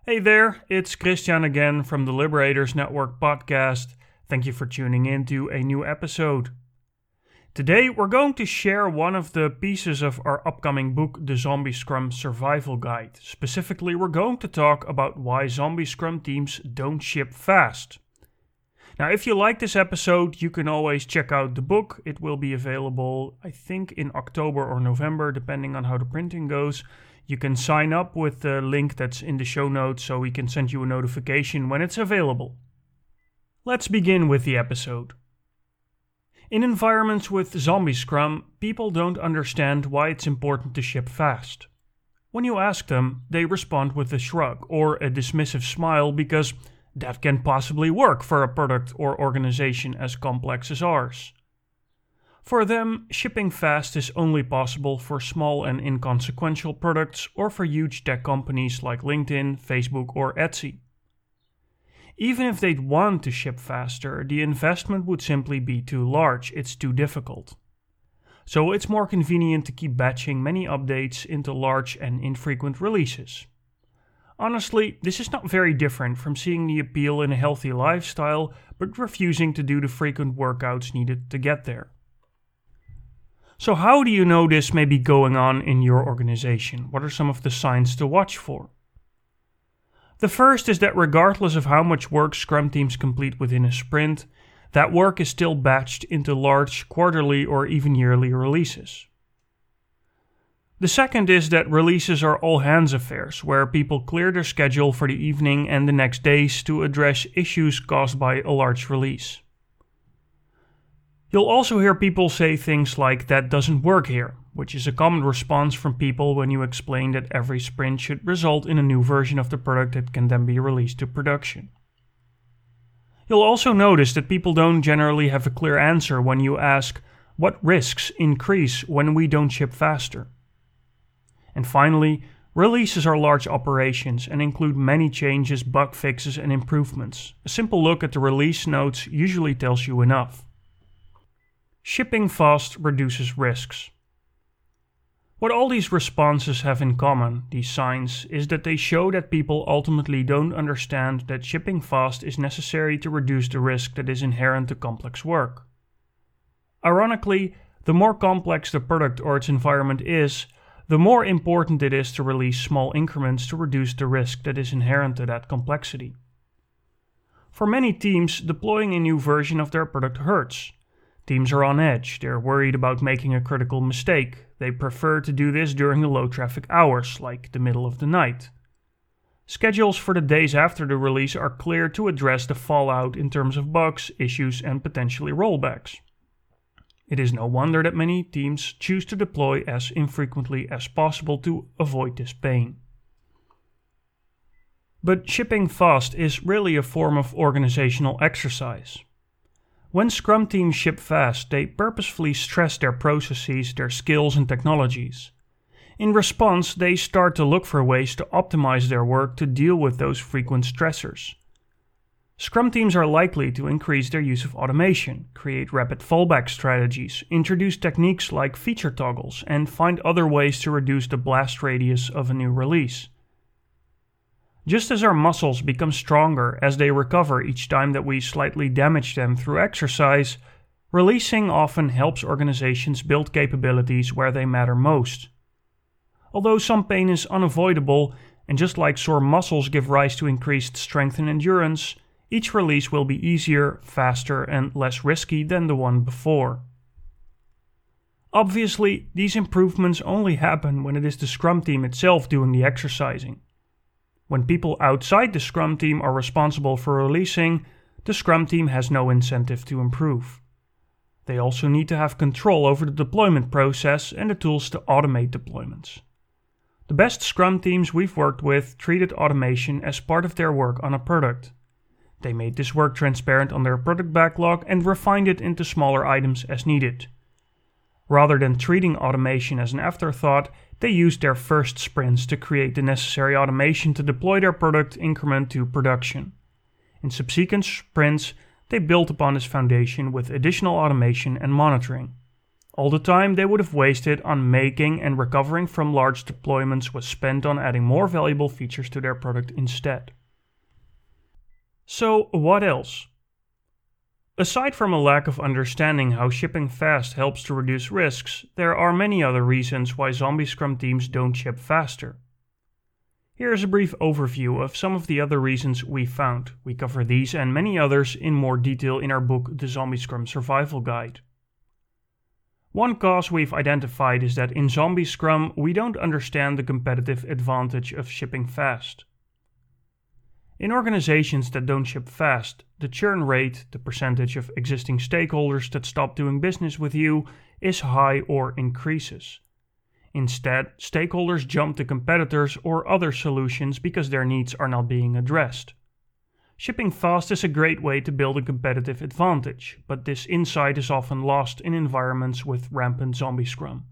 Hey there, it's Christian again from the Liberators Network podcast. Thank you for tuning in to a new episode. Today we're going to share one of the pieces of our upcoming book, The Zombie Scrum Survival Guide. Specifically, we're going to talk about why zombie scrum teams don't ship fast. Now, if you like this episode, you can always check out the book. It will be available, I think, in October or November, depending on how the printing goes. You can sign up with the link that's in the show notes so we can send you a notification when it's available. Let's begin with the episode. In environments with zombie scrum, people don't understand why it's important to ship fast. When you ask them, they respond with a shrug or a dismissive smile because that can possibly work for a product or organization as complex as ours. For them, shipping fast is only possible for small and inconsequential products or for huge tech companies like LinkedIn, Facebook, or Etsy. Even if they'd want to ship faster, the investment would simply be too large, it's too difficult. So it's more convenient to keep batching many updates into large and infrequent releases. Honestly, this is not very different from seeing the appeal in a healthy lifestyle, but refusing to do the frequent workouts needed to get there. So how do you know this may be going on in your organization? What are some of the signs to watch for? The first is that regardless of how much work Scrum teams complete within a sprint, that work is still batched into large quarterly or even yearly releases. The second is that releases are all hands affairs, where people clear their schedule for the evening and the next days to address issues caused by a large release. You'll also hear people say things like "that doesn't work here," which is a common response from people when you explain that every sprint should result in a new version of the product that can then be released to production. You'll also notice that people don't generally have a clear answer when you ask, what risks increase when we don't ship faster? And finally, releases are large operations and include many changes, bug fixes, and improvements. A simple look at the release notes usually tells you enough. Shipping fast reduces risks. What all these responses have in common, these signs, is that they show that people ultimately don't understand that shipping fast is necessary to reduce the risk that is inherent to complex work. Ironically, the more complex the product or its environment is, the more important it is to release small increments to reduce the risk that is inherent to that complexity. For many teams, deploying a new version of their product hurts. Teams are on edge, they're worried about making a critical mistake. They prefer to do this during the low traffic hours, like the middle of the night. Schedules for the days after the release are clear to address the fallout in terms of bugs, issues, and potentially rollbacks. It is no wonder that many teams choose to deploy as infrequently as possible to avoid this pain. But shipping fast is really a form of organizational exercise. When Scrum teams ship fast, they purposefully stress their processes, their skills and technologies. In response, they start to look for ways to optimize their work to deal with those frequent stressors. Scrum teams are likely to increase their use of automation, create rapid fallback strategies, introduce techniques like feature toggles, and find other ways to reduce the blast radius of a new release. Just as our muscles become stronger as they recover each time that we slightly damage them through exercise, releasing often helps organizations build capabilities where they matter most. Although some pain is unavoidable, and just like sore muscles give rise to increased strength and endurance, each release will be easier, faster, and less risky than the one before. Obviously, these improvements only happen when it is the Scrum team itself doing the exercising. When people outside the Scrum team are responsible for releasing, the Scrum team has no incentive to improve. They also need to have control over the deployment process and the tools to automate deployments. The best Scrum teams we've worked with treated automation as part of their work on a product. They made this work transparent on their product backlog and refined it into smaller items as needed. Rather than treating automation as an afterthought, they used their first sprints to create the necessary automation to deploy their product increment to production. In subsequent sprints, they built upon this foundation with additional automation and monitoring. All the time they would have wasted on making and recovering from large deployments was spent on adding more valuable features to their product instead. So what else? Aside from a lack of understanding how shipping fast helps to reduce risks, there are many other reasons why zombie Scrum teams don't ship faster. Here is a brief overview of some of the other reasons we found. We cover these and many others in more detail in our book The Zombie Scrum Survival Guide. One cause we've identified is that in Zombie Scrum we don't understand the competitive advantage of shipping fast. In organizations that don't ship fast, the churn rate, the percentage of existing stakeholders that stop doing business with you, is high or increases. Instead, stakeholders jump to competitors or other solutions because their needs are not being addressed. Shipping fast is a great way to build a competitive advantage, but this insight is often lost in environments with rampant Zombie Scrum.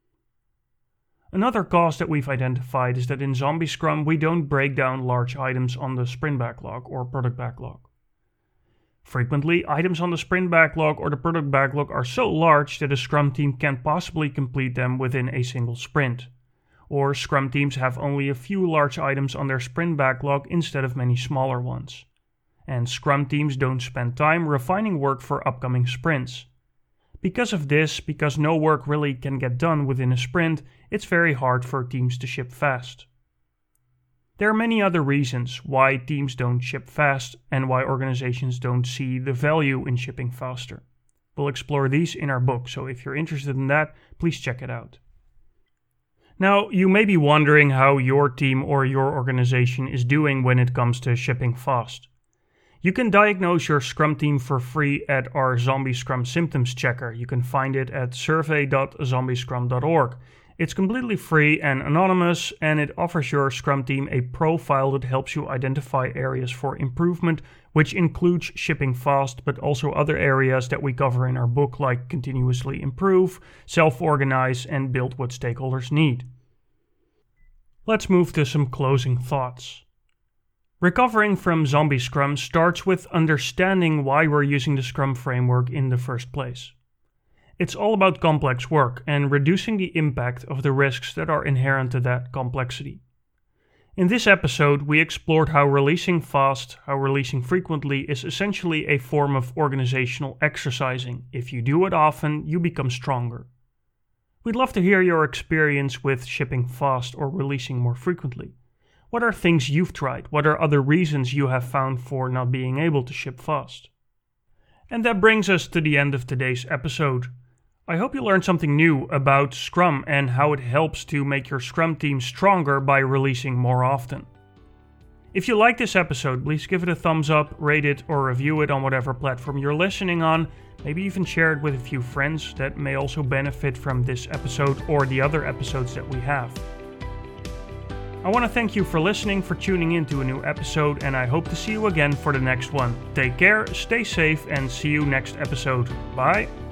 Another cause that we've identified is that in Zombie Scrum we don't break down large items on the sprint backlog or product backlog. Frequently, items on the sprint backlog or the product backlog are so large that a Scrum team can't possibly complete them within a single sprint. Or Scrum teams have only a few large items on their sprint backlog instead of many smaller ones. And Scrum teams don't spend time refining work for upcoming sprints. Because of this, because no work really can get done within a sprint, it's very hard for teams to ship fast. There are many other reasons why teams don't ship fast and why organizations don't see the value in shipping faster. We'll explore these in our book, so if you're interested in that, please check it out. Now, you may be wondering how your team or your organization is doing when it comes to shipping fast. You can diagnose your Scrum team for free at our Zombie Scrum Symptoms Checker. You can find it at survey.zombiescrum.org. It's completely free and anonymous, and it offers your Scrum team a profile that helps you identify areas for improvement, which includes shipping fast, but also other areas that we cover in our book, like continuously improve, self-organize, and build what stakeholders need. Let's move to some closing thoughts. Recovering from Zombie Scrum starts with understanding why we're using the Scrum framework in the first place. It's all about complex work and reducing the impact of the risks that are inherent to that complexity. In this episode, we explored how releasing fast, how releasing frequently is essentially a form of organizational exercising. If you do it often, you become stronger. We'd love to hear your experience with shipping fast or releasing more frequently. What are things you've tried? What are other reasons you have found for not being able to ship fast? And that brings us to the end of today's episode. I hope you learned something new about Scrum and how it helps to make your Scrum team stronger by releasing more often. If you like this episode, please give it a thumbs up, rate it, or review it on whatever platform you're listening on. Maybe even share it with a few friends that may also benefit from this episode or the other episodes that we have. I want to thank you for listening, for tuning in to a new episode, and I hope to see you again for the next one. Take care, stay safe, and see you next episode. Bye!